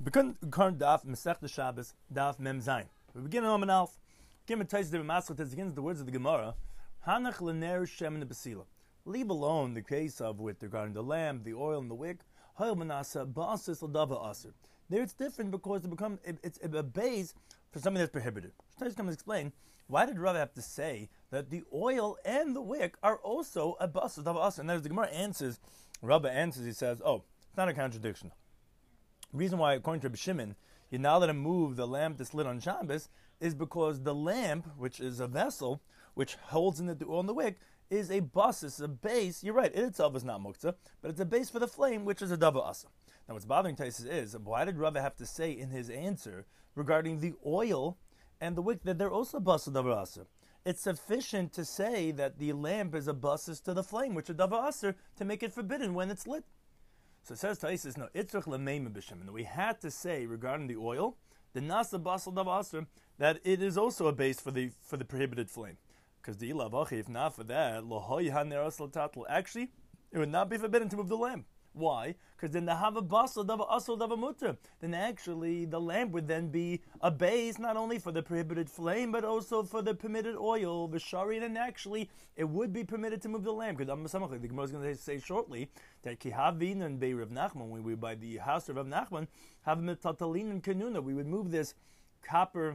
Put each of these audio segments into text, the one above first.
Current daf Masechta Shabbos daf Mem Zayin. We begin on Alf. Given Tais the Maskot as begins the words of the Gemara. Hanach lener shem in the basila. Leave alone the case of with regarding the lamb, the oil, and the wick. Hayel manasa basis l'dava aser. There it's different because it's a base for something that's prohibited. Tais comes to explain why did Rav have to say that the oil and the wick are also a basis l'dava aser. And as the Gemara answers, Rav answers, he says, "Oh, it's not a contradiction." Reason why, according to Rabbi Shimon, you're not allowed to move the lamp that's lit on Shabbos is because the lamp, which is a vessel, which holds in the oil and the wick, is a basis, a base. You're right, it itself is not muktzah, but it's a base for the flame, which is a dava asa. Now, what's bothering Taisus is, why did Rava have to say in his answer regarding the oil and the wick that they're also basis dava asa? It's sufficient to say that the lamp is a basis to the flame, which is dava asa, to make it forbidden when it's lit. So it says Taisus, no, itzrach l'meim b'shem. And we had to say regarding the oil, the nasa basal dav aser, that it is also a base for the prohibited flame. Because the ilavachi, if not for that, lohoy haner asal tatl. Actually, it would not be forbidden to move the lamp. Why? Because then the hava basal dav asal dav mutter. Then actually the lamp would then be a base not only for the prohibited flame, but also for the permitted oil, the shari, and actually it would be permitted to move the lamp. Because the Gemara is going to say shortly that kihavin and bei Rav Nachman, when we were by the house of Rav Nachman, have metatalin and kanuna, we would move this copper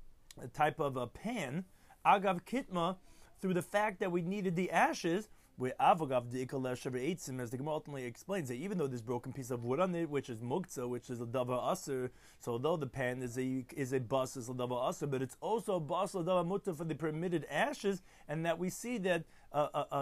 type of a pan, agav kitma, through the fact that we needed the ashes. Where avagav the eitzim, as the Gemara ultimately explains, that even though there's broken piece of wood on it, which is muktzah, which is a dava aser, so although the pan is a bas is a dava aser, but it's also a bas a dava mutter for the permitted ashes, and that we see that a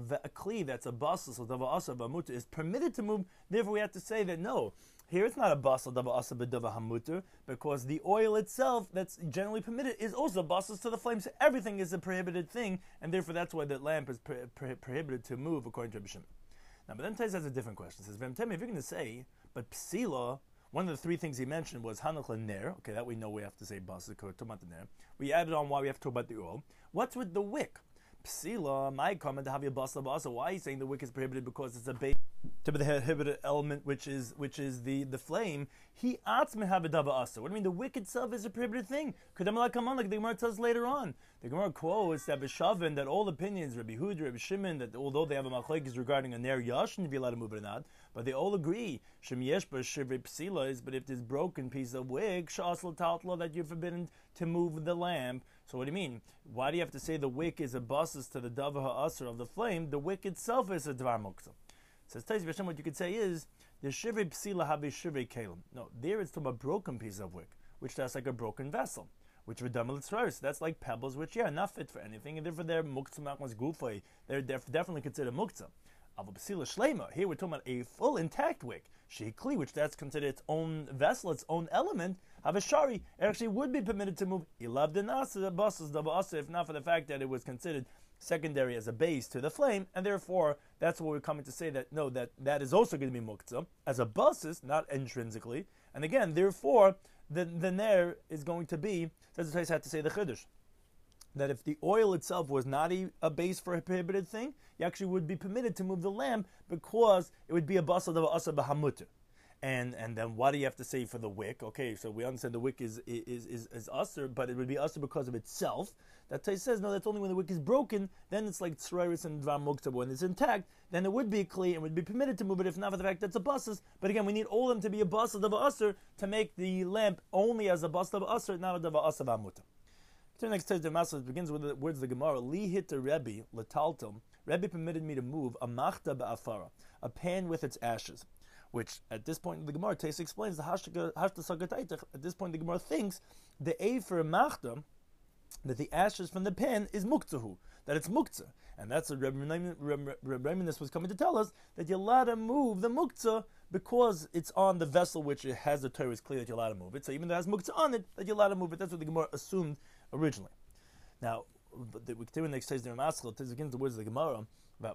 kli that's a bas is a dava aser mutter is permitted to move. Therefore, we have to say that no. Here it's not a basal dava asa b'dava hamuter, because the oil itself that's generally permitted is also basal to the flame. So everything is a prohibited thing, and therefore that's why the lamp is prohibited to move according to Rabbi Shimon. Now, but then Tais has a different question. It says, if you're going to say, but psila, one of the three things he mentioned was hanach l'ner. Okay, that we know we have to say basal to ner. We added on why we have to talk about the oil. What's with the wick? Psila, my comment to have your basal basa. Why are you saying the wick is prohibited? Because it's a base to the prohibited element, which is the flame. He atzme have a dava asa. What do you mean? The wick itself is a prohibited thing. Come on, like the Gemara tells later on. The Gemara quotes that B'Shavin, that all opinions, Rabbi Hud, Rabbi Shimon, that although they have a machlekes regarding a ner yashin to be allowed to move it or not, but they all agree shem yesh b'shivrei psila is, but if there's broken piece of wick, shasl tatla, that you're forbidden to move the lamp. So what do you mean? Why do you have to say the wick is a basis to the dava ha'asr of the flame? The wick itself is a dvar muktzah. Says Tais B'Shem, what you could say is the shivrei psila have a shivrei kalim. No, there it's from a broken piece of wick, which that's like a broken vessel, which were dumb l'tzros. That's like pebbles, which are not fit for anything, and therefore they're muktzah machmas gufay. They're definitely considered muktzah. Ava psila shlema. Here we're talking about a full intact wick, sheikli, which that's considered its own vessel, its own element. Have a shari, it actually would be permitted to move. Ilav denasa basas dava asa, if not for the fact that it was considered secondary as a base to the flame, and therefore that's what we're coming to say, that no, that is also going to be muktzah as a basis, not intrinsically. And again, therefore the ner is going to be, that's the had to say the chiddush, that if the oil itself was not a base for a prohibited thing, you actually would be permitted to move the lamp because it would be a basal dava asa b'hamuter. And then what do you have to say for the wick? Okay, so we understand the wick is usher, but it would be usher because of itself. That Tais says, no, that's only when the wick is broken, then it's like tzroiris and dvar muktzah. But when it's intact, then it would be a kli and would be permitted to move it, if not for the fact that it's a basis. But again, we need all of them to be a basis of a usher to make the lamp only as a basis of a usher, not a dava usher b'hamuta. The next Tais the Master begins with the words of the Gemara, li hit to Rebbe, letaltum. Rebbe permitted me to move a machta ba'afara, a pan with its ashes. Which at this point the Gemara Tais explains the hashta sagataitach. At this point the Gemara thinks the a for a machta, that the ashes from the pan is muktahu, that it's muktzah, and that's what Rebbe was coming to tell us, that you're allowed to move the muktzah because it's on the vessel which it has the Torah is clear that you're allowed to move it. So even though it has muktzah on it, that you're allowed to move it. That's what the Gemara assumed originally. Now, we continue next Tais the Ramaskal. Tais begins the words of the Gemara about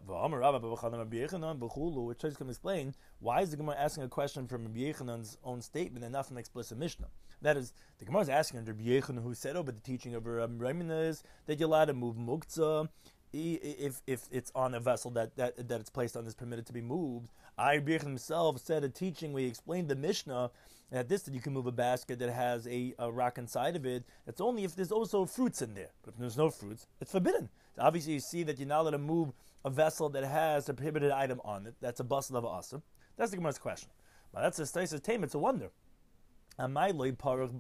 which Tais can explain why is the Gemara asking a question from Rabbi Yechanan's own statement and not from an explicit Mishnah. That is, the Gemara is asking Rabbi Yechanan, who said, but the teaching of Raimina is that you're allowed to move muktzah if it's on a vessel that it's placed on is permitted to be moved. Rabbi Yechon himself said a teaching where he explained the Mishnah that you can move a basket that has a rock inside of it. It's only if there's also fruits in there. But if there's no fruits, it's forbidden. So obviously, you see that you're not allowed to move a vessel that has a prohibited item on it. That's a basel of asa. That's the Gemara's question. Now, that's a stasis tame. It's a wonder. Why doesn't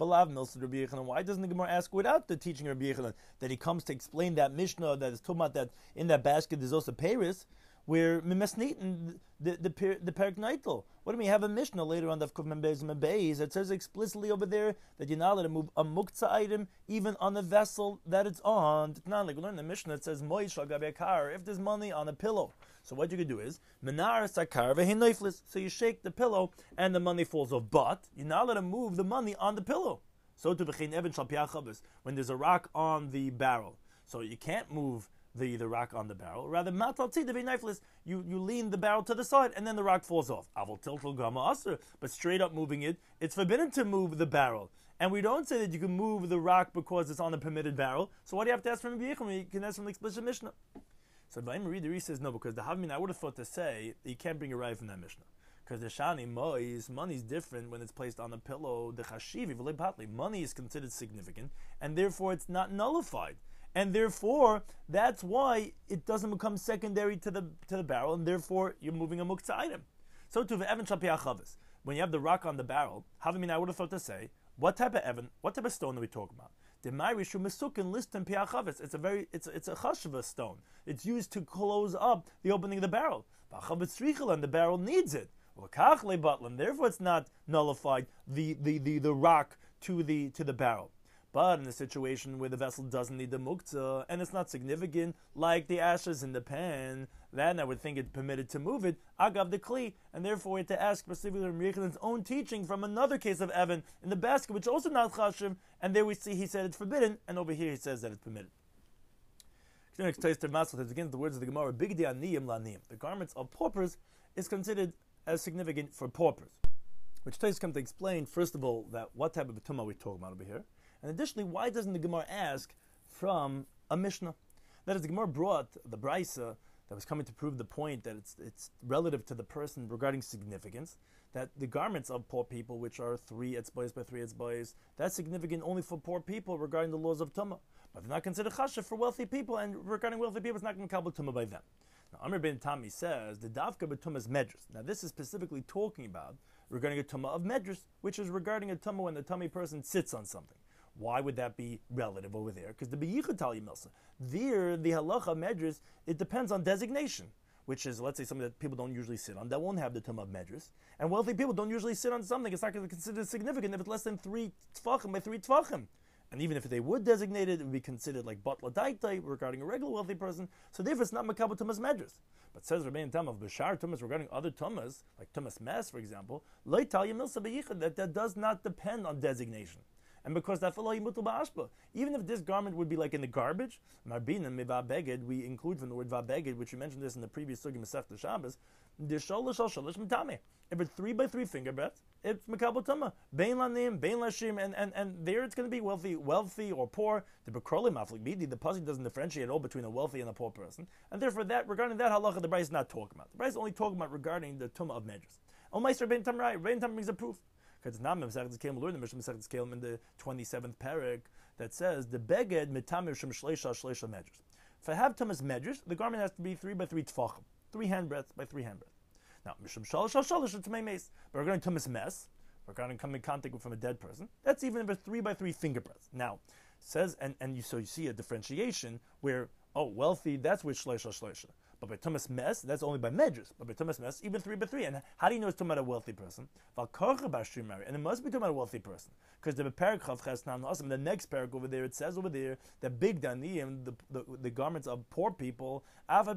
the Gemara ask without the teaching of Rabbi Yechon that he comes to explain that Mishnah that is talking about that in that basket there's also Paris, where Mimesnitin the Perik Neitel. What do we have a Mishnah later on the Kuf Membez Mebeis that says explicitly over there that you're not allowed to move a muktzah item even on the vessel that it's on. It's not like we learn the Mishnah that says Moish Gabe if there's money on a pillow. So what you can do is Menar Sakar Vehinleiflis. So you shake the pillow and the money falls off. But you're not allowed to move the money on the pillow. So to V'chein Even Shal Piachavos, when there's a rock on the barrel. So you can't move the rock on the barrel. Rather, you lean the barrel to the side and then the rock falls off. But straight up moving it, it's forbidden to move the barrel. And we don't say that you can move the rock because it's on the permitted barrel. So why do you have to ask from Rabbi Yechon? You can ask from the explicit Mishnah. So Baim Reader says no, because the Havmin, I would have thought to say that you can't bring a raya from that Mishnah. Because the Shani Mois, money is different when it's placed on the pillow. The Chashivi, money is considered significant, and therefore it's not nullified. And therefore, that's why it doesn't become secondary to the barrel, and therefore you're moving a muktzah item. So to the Evan Shapiachavis, when you have the rock on the barrel, Havmin, I would have thought to say, what type of Evan, what type of stone are we talking about? The Mairishu Mesukin listin Piachavis. It's a chashva stone. It's used to close up the opening of the barrel. And the barrel needs it. Therefore, it's not nullified the rock to the barrel. But in a situation where the vessel doesn't need the muktzah and it's not significant, like the ashes in the pan, then I would think it's permitted to move it, agav the kli, and therefore we have to ask specifically Rabbi Yechon's own teaching from another case of Evan in the basket, which also not chashiv, and there we see he said it's forbidden, and over here he says that it's permitted. Against the words of the Gemara, big aniyim laniyim. The garments of paupers is considered as significant for paupers, which Tais come to explain first of all that what type of tumah we're talking about over here. And additionally, why doesn't the Gemara ask from a Mishnah? That is, the Gemara brought the Braisa that was coming to prove the point that it's relative to the person regarding significance, that the garments of poor people, which are 3 etzbais by 3 etzbais, that's significant only for poor people regarding the laws of Tumah. But they're not considered chashiv for wealthy people, and regarding wealthy people, it's not going to kabel Tumah by them. Now, Amr ben Tami says, the Davka b'Tumah is Medrus. Now, this is specifically talking about regarding a Tumah of Medrus, which is regarding a Tumah when the tummy person sits on something. Why would that be relative over there? Because the Beyichud Tali Milsa, there, the halacha medris, it depends on designation, which is, let's say, something that people don't usually sit on, that won't have the tumah of medris. And wealthy people don't usually sit on something, it's not going to be considered significant if it's less than 3 tfachim by 3 tfachim. And even if they would designate it, it would be considered like batla daitai regarding a regular wealthy person. So therefore, it's not makabel tumas medris. But says Rabbein Tam of Bashar tumas regarding other tumas, like tumas mes, for example, loitalia milsa beyichud, that does not depend on designation. And because that even if this garment would be like in the garbage, marbina mivabeged, we include from the word vabeged, which we mentioned this in the previous sugi Masechta Shabbos, the sholosh al sholosh mitame. If it's 3 by 3 finger breadths, it's mekabel tama. Bein lanim, bein lashim, and there it's going to be wealthy or poor. The bekroli maflik bidi, the pasuk doesn't differentiate at all between a wealthy and a poor person, and therefore that regarding that halacha, the Bryce is not talking about. The Bryce is only talking about regarding the tumah of medras. Oh, Meister Ben Tamrai, Ben Tam brings a proof. Because it's not Masechtas Kelim, learn the Mishnah Masechtas Kelim in the 27th parak that says the beged mitamir shem shleisha medras. If I have tumas medras, the garment has to be 3 by 3 tfachim, 3 handbreadths by 3 handbreadths. Now mishum shalosh shalosh it's meis. But regarding tumas mes, regarding coming in contact from a dead person, that's even if 3 by 3 finger breadths. Now says and you see a differentiation where wealthy, that's with shleisha. But by tumas mes, that's only by medras. But by tumas mes, even 3 by 3. And how do you know it's talking about a wealthy person? And it must be talking about a wealthy person. Because the next parak over there, it says over there that big daniyim, the garments of poor people,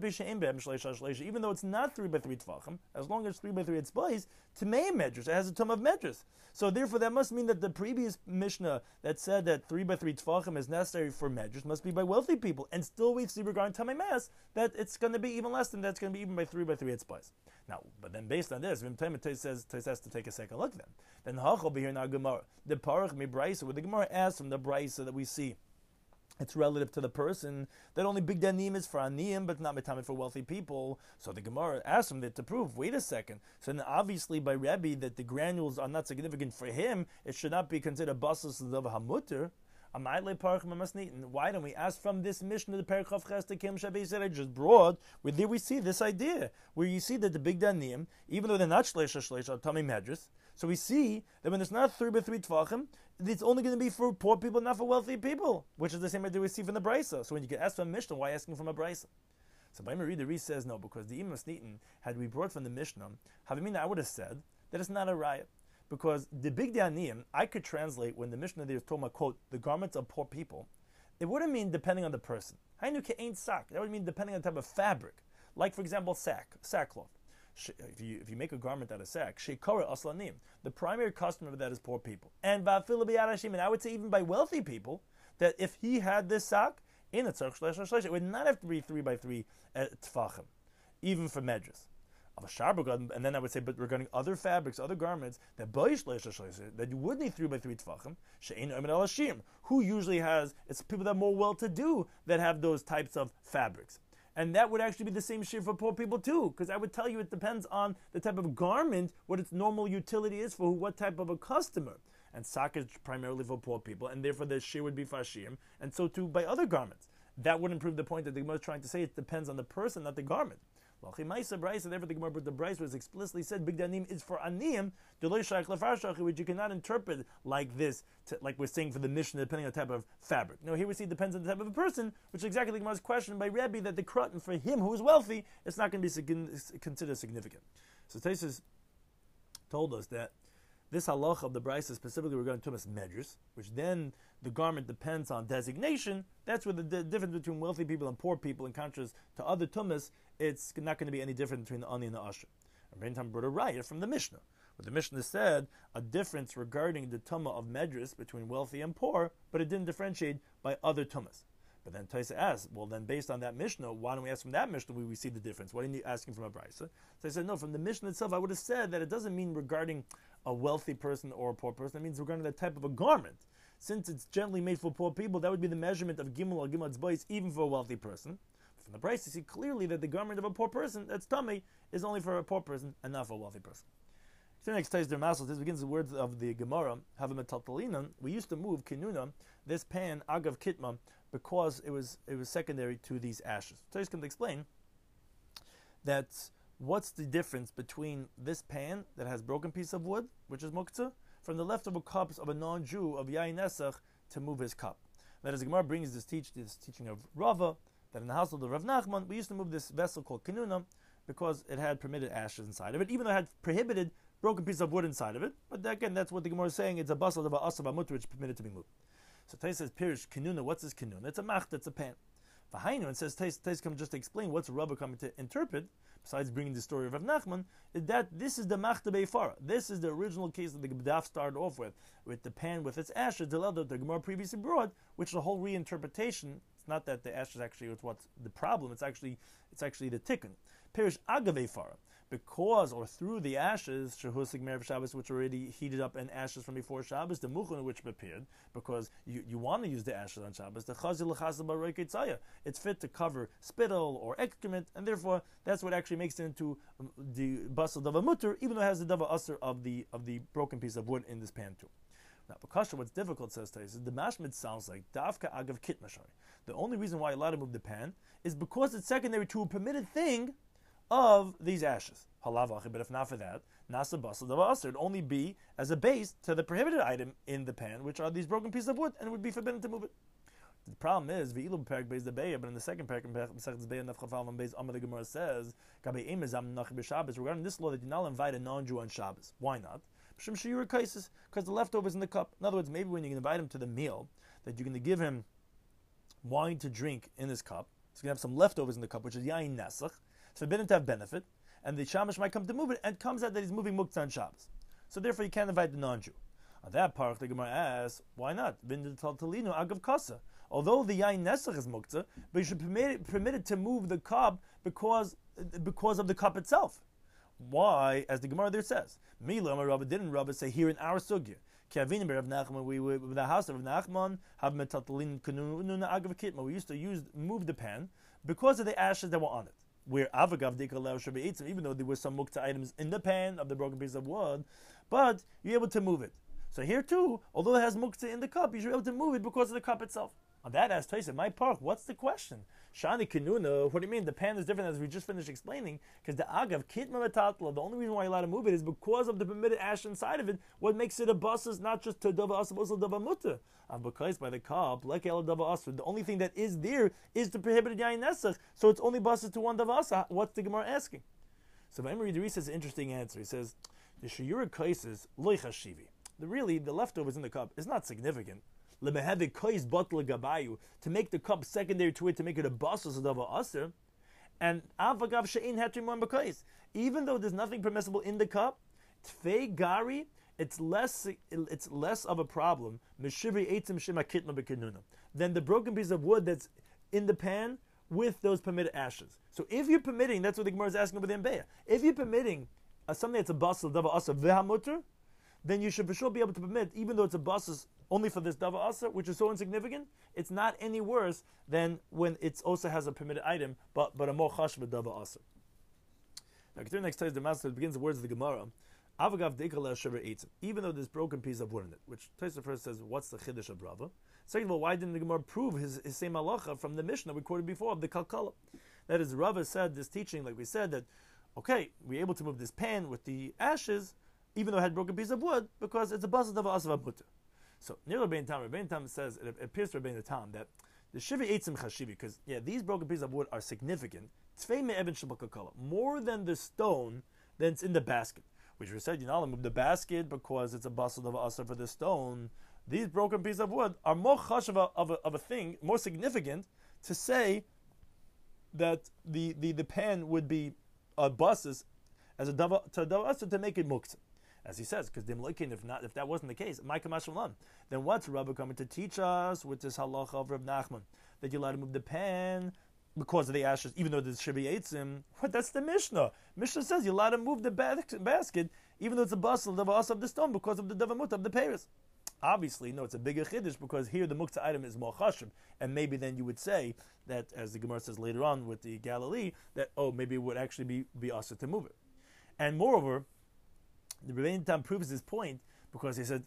even though it's not 3 by 3 tfachim, as long as 3 by 3 it's boys, to may medras, it has a tum of medras. So therefore, that must mean that the previous Mishnah that said that 3 by 3 tfachim is necessary for medras must be by wealthy people. And still we see regarding tamei mas that it's going to be even less than that. It's going to be even by 3 by 3 etzbais. Now, but then based on this, Tais has to take a second look then. Hachol be here in our Gemara. The parach mi brisa, where the Gemara asks from the brisa that we see it's relative to the person, that only big danim is for aniyim, but not metamid for wealthy people. So the Gemara asked him that to prove, wait a second. So then obviously by Rebbe that the granules are not significant for him, it should not be considered basis of hamuter. Why don't we ask from this mission of the Perikov Ches to Kim Shabbat that I just brought, where there we see this idea, where you see that the big danim, even though they're not shleisha are tamei medrus, so we see that when it's not 3 by 3 tvachim, it's only going to be for poor people, not for wealthy people, which is the same idea we see from the Brisa. So when you get asked from a Mishnah, why asking from a Brisa? So by Marie, the Reese says no, because the Imam Sneaton, had we brought from the Mishnah, Havamina, I would have said that it's not a riot. Because the big danim, I could translate when the Mishnah there is talking about, quote, the garments of poor people. It wouldn't mean depending on the person. Hainuke ain't sack. That would mean depending on the type of fabric. Like, for example, sackcloth. If you make a garment out of sack, shekora aslanim, the primary customer of that is poor people. And I would say even by wealthy people, that if he had this sack, it would not have to be 3 by 3 tfachim, even for medras. And then I would say, but regarding other fabrics, other garments, that you would need 3 by 3 tefachim, who usually has, it's people that are more well-to-do that have those types of fabrics. And that would actually be the same shir for poor people too, because I would tell you it depends on the type of garment, what its normal utility is for what type of a customer. And sak is primarily for poor people, and therefore the shir would be fashim, and so too by other garments. That wouldn't prove the point that the Gemara is trying to say. It depends on the person, not the garment. Therefore the Gemara, but the Bryce was explicitly said, big danim is for aniyim, which you cannot interpret like this, like we're saying for the Mishnah, depending on the type of fabric. No, here we see it depends on the type of a person, which is exactly the Gemara's question by Rebbe, that the krutten for him who is wealthy, it's not going to be considered significant. So Taisus told us that this halach of the Bryce is specifically regarding Tumas Medrus, which then the garment depends on designation. That's where the difference between wealthy people and poor people, in contrast to other Tumas, it's not going to be any different between the Ani and the Asher. And Raintam brought a riot from the Mishnah, where the Mishnah said a difference regarding the Tumah of Medrus between wealthy and poor, but it didn't differentiate by other Tumas. But then Taisa asked, well then based on that Mishnah, why don't we ask from that Mishnah where we see the difference? Why didn't you ask him from a Brisa? So I said, no, from the Mishnah itself, I would have said that it doesn't mean regarding a wealthy person or a poor person. It means regarding the type of a garment. Since it's generally made for poor people, that would be the measurement of Gimel or Gimel Tzbois, even for a wealthy person. From the Brisa, you see clearly that the garment of a poor person, that's tummy, is only for a poor person and not for a wealthy person. So next ties their masel. This begins the words of the Gemara. We used to move kinuna, this pan agav kitma, because it was secondary to these ashes. So he's going to explain that what's the difference between this pan that has broken piece of wood, which is muktzah, from the leftover cups of a non-Jew of Yain Nesach to move his cup. That is, the Gemara brings this teaching of Rava, that in the household of Rav Nachman, we used to move this vessel called kinuna because it had permitted ashes inside of it, even though it had prohibited broken piece of wood inside of it. But again, that's what the Gemara is saying. It's a basal of a asab amut, which is permitted to be moved. So Tais says, Pirish kinuna, what's this kinuna? It's a macht, it's a pan. V'hainu, it says, Tais comes just to explain what's Rava coming to interpret, besides bringing the story of Rav Nachman, is that this is the machta beifara. This is the original case that the Gdaf started off with the pan with its ashes, the Gemara previously brought, which is a whole reinterpretation. It's not that the ashes actually is what's the problem, it's actually the tikkun. Pirish agav beifara. Because or through the ashes, shehusig merev Shabbos, which already heated up, and ashes from before Shabbos, the muchon which prepared, because you want to use the ashes on Shabbos, the chazil l'chazil b'roiketzaya. It's fit to cover spittle or excrement, and therefore that's what actually makes it into the basal dava mutter, even though it has the dava aser of the broken piece of wood in this pan too. Now, Bakasha, what's difficult, says Tais, is the mashmid sounds like davka agav kit mashari. The only reason why you're allowed to move the pan is because it's secondary to a permitted thing of these ashes. Halavachi, but if not for that, nasa basal dava aser, it'd only be as a base to the prohibited item in the pan, which are these broken pieces of wood, and it would be forbidden to move it. The problem is, v'ilu b'perek beis debeya, but in the second perek, Masechet Beya nafchafal and beis Amar, the Gemara says, gabe emezam nach b'Shabbos, regarding this law that you not invite a non-Jew on Shabbos. Why not? Because the leftovers in the cup. In other words, maybe when you can invite him to the meal, that you're going to give him wine to drink in his cup, he's going to have some leftovers in the cup, which is yain nesach. It's forbidden to have benefit, and the shamash might come to move it, and it comes out that he's moving muktzah on Shabbos. So therefore, you can't invite the non-Jew. On that part, the Gemara asks, why not? Agav kasa. Although the yain nesach is muktzah, but you should permit it to move the cup because of the cup itself. Why? As the Gemara there says, Mila Amar Rabba, didn't Rabba say here in our sugya? Kiavini Rav Nachman, we with the house of Rav Nachman have metatalin kanuna agav kitma. We used to move the pan because of the ashes that were on it. Where avagav dekalev shabeitsim, even though there were some mukta items in the pan of the broken piece of wood, but you're able to move it. So here too, although it has mukta in the cup, you're able to move it because of the cup itself. On that asks Taisa, my park, what's the question? Shani Kanuna, what do you mean? The pan is different as we just finished explaining, because the agav kitma metatla, the only reason why you're allowed to move it is because of the permitted ash inside of it. What makes it a bus is not just to dava asa, but also dava muta. Because by the cup, like el dava asa, the only thing that is there is the prohibited yain nesach, so it's only buses to one dava asa. What's the Gemara asking? So V'Emery Deri says an interesting answer. He says, the shiyura kaises loy chashivi. The leftovers in the cup is not significant. To make the cup secondary to it, to make it a basus dava aser, and avagav she'in hatrim b'kais. Even though there's nothing permissible in the cup, tfei gari, it's less of a problem than the broken piece of wood that's in the pan with those permitted ashes. So if you're permitting, that's what the Gemara is asking over the Mbeya. If you're permitting something that's a basus dava aser v'hamuter, then you should for sure be able to permit, even though it's a basis only for this dava asa, which is so insignificant, it's not any worse than when it also has a permitted item, but a more chashva dava asa. Now, continue next time, the master begins the words of the Gemara. Avagav dekala shaver eitzim. Even though there's broken piece of wood in it, which Taisa first says, what's the chiddush of Rava? Second of all, why didn't the Gemara prove his same halacha from the Mishnah we quoted before of the kalkala? That is, Rava said this teaching, like we said, that okay, we're able to move this pan with the ashes, even though it had broken piece of wood, because it's a basis of asav mutter. So, near Rabbein Tam says, it appears to Rabbein Tam that the shivi eitzim chashivi, because these broken pieces of wood are significant, tzvei me'eben shabakakala, more than the stone that's in the basket. Which we said, move the basket because it's a basis of asav for the stone. These broken pieces of wood are more chashava of a thing, more significant, to say that the pan would be a basis as a dava to make it muktzah. As he says, because if that wasn't the case, then what's Rabbi coming to teach us with this halacha of Reb Nachman? That you're allowed to move the pan because of the ashes, even though there's shivi eitzim. What? That's the Mishnah. Mishnah says you're allowed to move the basket, even though it's a basel of the stone, because of the davamut of the Paris. Obviously, no, it's a bigger chiddush because here the muktzah item is more chashiv, and maybe then you would say that, as the Gemara says later on with the Galilee, that maybe it would actually be also to move it. And moreover, the Rebbein Tam proves his point because he said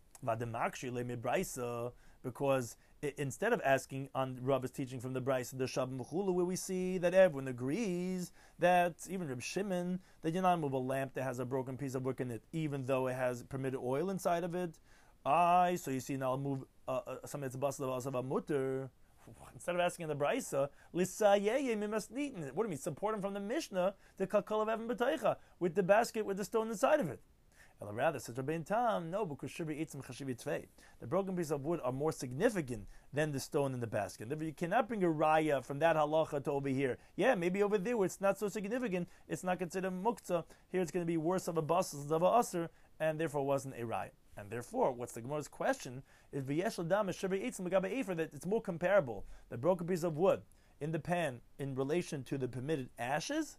because instead of asking on Rabbi's teaching from the Brisa, the Shabbos Mechula, where we see that everyone agrees that even Reb Shimon, that you're not move a lamp that has a broken piece of wood in it, even though it has permitted oil inside of it. So you see now I'll move something that's a basel of a mutter. Instead of asking the Brisa, what do you mean? Support him from the Mishnah, the Kalkal of Evan B'taicha, with the basket with the stone inside of it. Or rather, says Rabbein Tam, no, because shivi eitzim chashivi tvei. The broken piece of wood are more significant than the stone in the basket. Therefore, you cannot bring a raya from that halacha to over here. Yeah, maybe over there where it's not so significant, it's not considered muktzah. Here it's going to be worse of a basis of a aser, and therefore wasn't a raya. And therefore, what's the Gemara's question is v'yesh l'dam shivi eitzim l'gabe efer, that it's more comparable. The broken piece of wood in the pan in relation to the permitted ashes,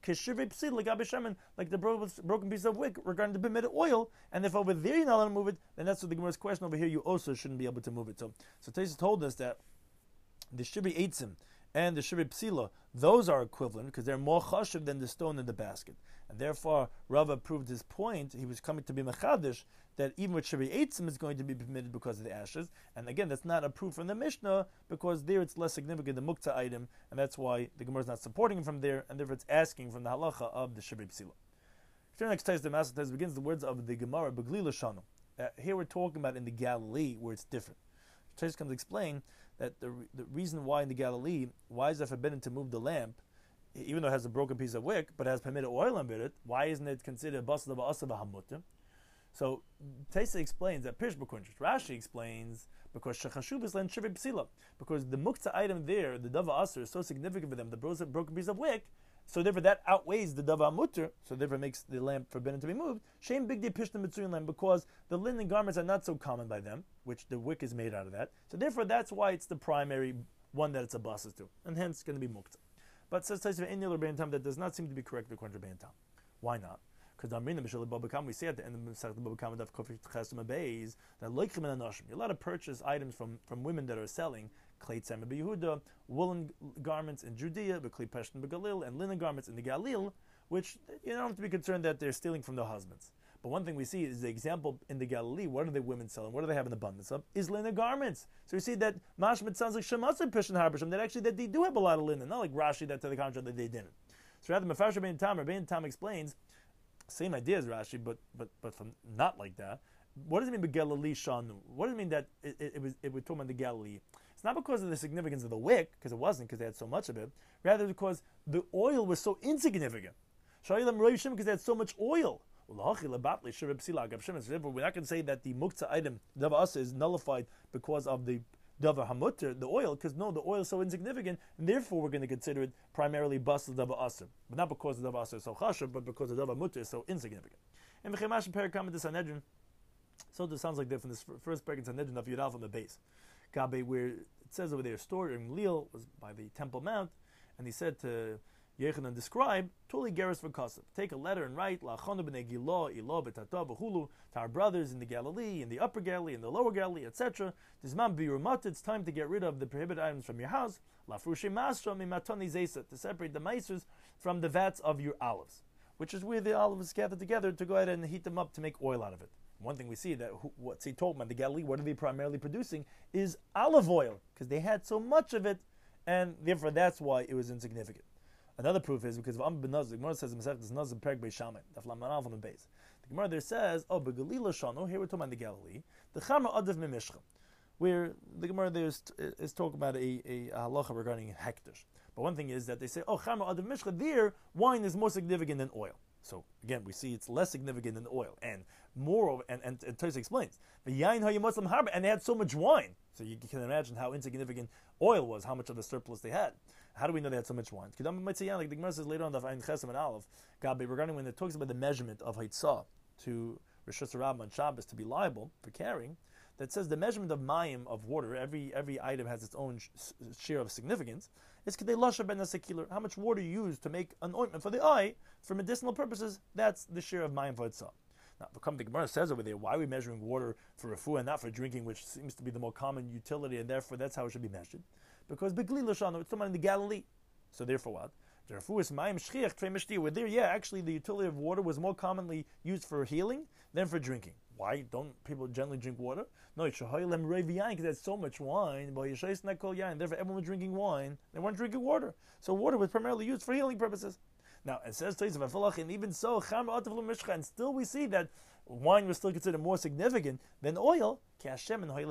like the broken piece of wick regarding the permitted oil, and if over there you're not allowed to move it, then that's what the Gemara's question over here. You also shouldn't be able to move it. So Taisa told us that the shivi eitzim and the shivi psila, those are equivalent because they're more chashiv than the stone in the basket, and therefore Rava proved his point. He was coming to be mechadish that even with shivi eitzim is going to be permitted because of the ashes, and again that's not a proof from the Mishnah because there it's less significant, the muktzah item, and that's why the Gemara is not supporting him from there, and therefore it's asking from the halacha of the shivi psila. Next time the Master begins the words of the Gemara Begli Lashanu. Here we're talking about in the Galilee where it's different. Tais comes to explain that the reason why in the Galilee, why is it forbidden to move the lamp, even though it has a broken piece of wick, but it has permitted oil under it, why isn't it considered a basel of asav hamutim? So Taisa explains that Pish B'kuntrish. Rashi explains because shechashuv is len shivi psila, because the muktzah item there, the dava aser, is so significant for them, the broken piece of wick. So therefore that outweighs the dava mutter, so therefore makes the lamp forbidden to be moved. Shem big de pishna mitzuyin lamp, because the linen garments are not so common by them, which the wick is made out of that. So therefore that's why it's the primary one that it's a basis to, and hence it's going to be muktzah. But says Taisa in Rabbein Tam that does not seem to be correct according to Rabbein Tam. Why not? Because we say at the end of Masechet Baba Kama Daf Kofir Chesem Beis that loichim and anoshim, you're allowed to purchase items from women that are selling klei tzema beYehuda, woolen garments in Judea, klei peshtin beGalil, and linen garments in the Galil, which you don't have to be concerned that they're stealing from their husbands. But one thing we see is the example in the Galilee. What are the women selling? What do they have in abundance of? Is linen garments. So we see that mashmit sounds like shemasay pishin harbershim, that actually that they do have a lot of linen, not like Rashi that to the contrary that they didn't. So rather, Mefarshah Ben Tam explains same idea as Rashi, but from not like that. What does it mean by Galilee Shanu? What does it mean that it was talking about the Galilee? It's not because of the significance of the wick, because it wasn't, because they had so much of it. Rather, because the oil was so insignificant. Sha'ilam Roishim, because they had so much oil. We're not going to say that the muktzah item Dava Asa is nullified because of the Dava Hamutter, the oil, because no, the oil is so insignificant, and therefore we're going to consider it primarily Basel Dava Asa. But not because the Dava Asa is so chashav, but because the Dava Hamutter is so insignificant. And Mechemash and Perikam to Sanhedrin, so it sounds like that from this first parak in Sanhedrin of Yudal from the base. Gabe, where it says over there, stored in Leal was by the Temple Mount, and he said to Yechanan describe Tuli Geras v'Kasav. Take a letter and write La'achonu b'nei Gilo, Ilo b'Tata v'Hulu to our brothers in the Galilee, in the Upper Galilee, in the Lower Galilee, etc. Dizman b'Yurumat. It's time to get rid of the prohibited items from your house. La'frushei Masra mimatoni Zesa, to separate the maesters from the vats of your olives, which is where the olives gathered together to go ahead and heat them up to make oil out of it. One thing we see that what's he told about the Galilee, what are they primarily producing, is olive oil, because they had so much of it, and therefore that's why it was insignificant. Another proof is because of Am ben Nazir. The Gemara says in Masechet Nazir Perek Beis Shammai, Daf Lamed Aleph on the base. The Gemara there says, "Oh, beGalila Shanu." Here we're talking about the Galilee. The Chamra Adav Mimishcha, where the Gemara there is talking about a halacha regarding hektish. But one thing is that they say, "Oh, Chamra Adav Mishcha." There, wine is more significant than oil. So again, we see it's less significant than oil, and moreover, and Tosfos explains the Yain Hayamuslim Harba, and they had so much wine. So you can imagine how insignificant oil was, how much of the surplus they had. How do we know they had so much wine? Like the Gemara says later on, the Ayin Chesem and Aleph, Gabi, regarding when it talks about the measurement of Haitzah to Rosh Hashanah and Shabbos to be liable for carrying, that says the measurement of mayim, of water, every item has its own share of significance, is Kedei Lasha Ben Hasekiler, how much water you use to make an ointment for the eye, for medicinal purposes, that's the share of mayim for Haitzah. Now, the Gemara says over there, why are we measuring water for refuah and not for drinking, which seems to be the more common utility, and therefore that's how it should be measured? Because Begli Lashanu, it's someone in the Galilee. So therefore what? Where there, yeah, actually the utility of water was more commonly used for healing than for drinking. Why don't people generally drink water? No, because they had so much wine, therefore everyone was drinking wine, they weren't drinking water. So water was primarily used for healing purposes. Now, it says, and even so, and still we see that wine was still considered more significant than oil, because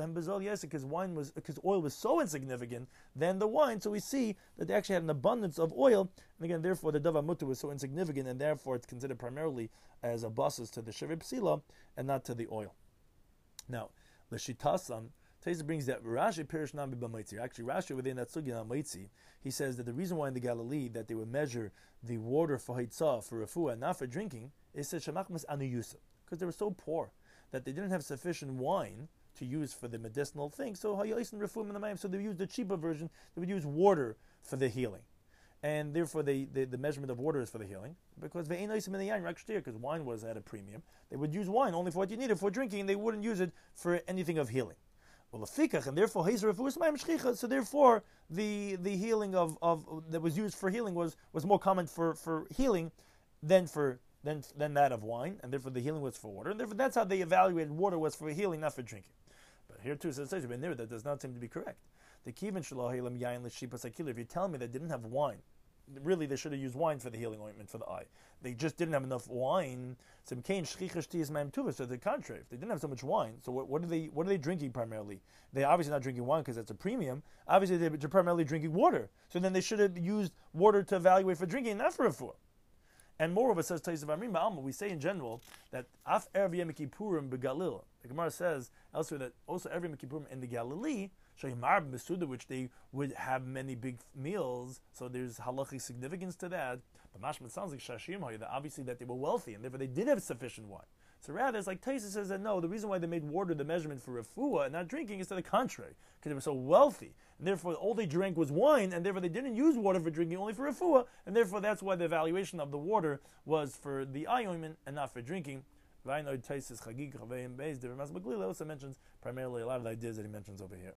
oil was so insignificant than the wine, so we see that they actually had an abundance of oil, and again, therefore, the Dava Mutter was so insignificant, and therefore it's considered primarily as a basis to the Shevei Psila, and not to the oil. Now, L'shitasan, Taisa brings that Rashi Pirish Nami B'Maitzi. Actually, Rashi within that Sugya on Maitzi, he says that the reason why in the Galilee that they would measure the water for Haitzah, for refuah, and not for drinking, is that Shemachmas Anuyusa, because they were so poor that they didn't have sufficient wine to use for the medicinal thing. So so they used the cheaper version. They would use water for the healing, and therefore the measurement of water is for the healing, because because wine was at a premium. They would use wine only for what you needed for drinking, and they wouldn't use it for anything of healing. And therefore, so therefore, the healing of that was used for healing was more common for healing than that of wine, and therefore the healing was for water, and therefore that's how they evaluated water was for healing, not for drinking. But here too, that does not seem to be correct. The kivin shalahilam yain l'shipas akila. If you tell me they didn't have wine, really they should have used wine for the healing ointment for the eye. They just didn't have enough wine. So to the contrary, if they didn't have so much wine, so what are they drinking primarily? They're obviously not drinking wine because that's a premium. Obviously they're primarily drinking water. So then they should have used water to evaluate for drinking, not for refuah. And moreover, says Tosfos Amrim Ba'alma, we say in general that Af Erev Yom Kippurim beGalil. The Gemara says elsewhere that also every Yom Kippurim in the Galilee, Shayimar Besuda, which they would have many big meals, so there's halachic significance to that. But mashma, it sounds like Shashim Hoy, that obviously that they were wealthy, and therefore they did have sufficient wine. So rather, it's like Taisa says that no, the reason why they made water the measurement for refuah and not drinking is to the contrary, because they were so wealthy, and therefore all they drank was wine, and therefore they didn't use water for drinking, only for refuah, and therefore that's why the evaluation of the water was for the eye ointment and not for drinking. Also mentions primarily a lot of the ideas that he mentions over here.